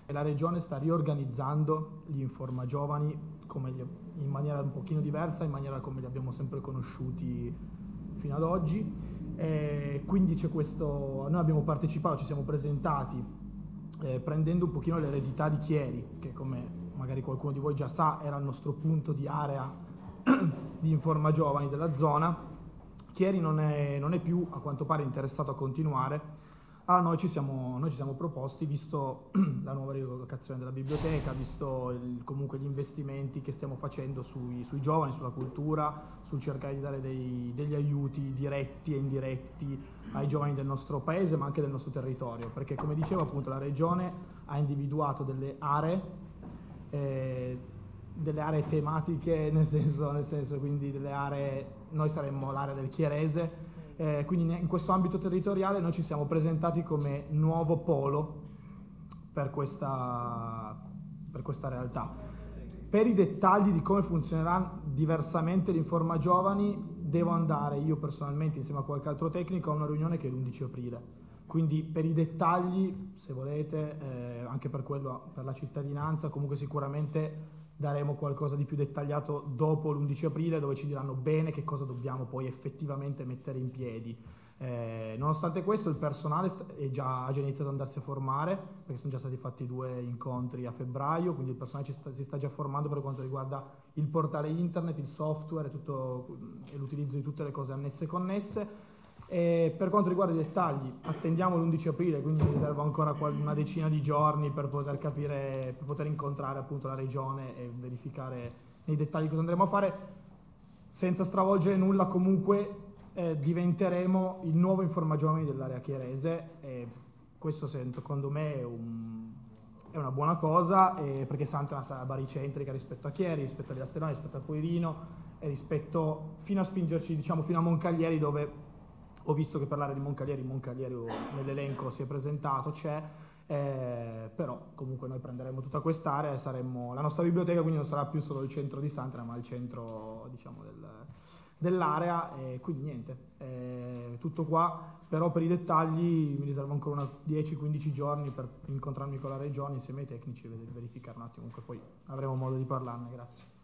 La regione sta riorganizzando gli Informa Giovani in maniera un pochino diversa, in maniera come li abbiamo sempre conosciuti fino ad oggi. Quindi c'è questo, noi abbiamo partecipato, ci siamo presentati prendendo un pochino l'eredità di Chieri, che come magari qualcuno di voi già sa era il nostro punto di area di Informa Giovani della zona. Chieri non è più a quanto pare interessato a continuare. Allora noi ci siamo proposti, visto la nuova rilocazione della biblioteca, visto comunque gli investimenti che stiamo facendo sui giovani, sulla cultura, sul cercare di dare degli aiuti diretti e indiretti ai giovani del nostro paese, ma anche del nostro territorio, perché come dicevo appunto la regione ha individuato delle aree tematiche, nel senso quindi delle aree, noi saremmo l'area del Chierese. Quindi in questo ambito territoriale noi ci siamo presentati come nuovo polo per questa realtà. Per i dettagli di come funzionerà diversamente l'Informa Giovani devo andare io personalmente insieme a qualche altro tecnico a una riunione che è l'11 aprile. Quindi per i dettagli, se volete, anche per quello, per la cittadinanza, comunque sicuramente daremo qualcosa di più dettagliato dopo l'11 aprile, dove ci diranno bene che cosa dobbiamo poi effettivamente mettere in piedi. Nonostante questo il personale ha già iniziato ad andarsi a formare, perché sono già stati fatti 2 incontri a febbraio, quindi il personale si sta già formando per quanto riguarda il portale internet, il software e l'utilizzo di tutte le cose annesse e connesse. E per quanto riguarda i dettagli, attendiamo l'11 aprile, quindi mi riservo ancora una decina di giorni per poter capire, per poter incontrare appunto la regione e verificare nei dettagli cosa andremo a fare. Senza stravolgere nulla, comunque diventeremo il nuovo Informa Giovani dell'area chierese, e questo secondo me è una buona cosa, perché Sant'Anna sarà baricentrica rispetto a Chieri, rispetto a Villa Stellone, rispetto a Poirino e rispetto fino a spingerci diciamo fino a Moncalieri, dove ho visto che per l'area di Moncalieri nell'elenco si è presentato, però comunque noi prenderemo tutta quest'area e saremo la nostra biblioteca, quindi non sarà più solo il centro di Sant'Anna, ma il centro diciamo dell'area, e quindi niente, tutto qua. Però per i dettagli mi riservo ancora 10-15 giorni per incontrarmi con la regione insieme ai tecnici e verificare un attimo, comunque poi avremo modo di parlarne. Grazie.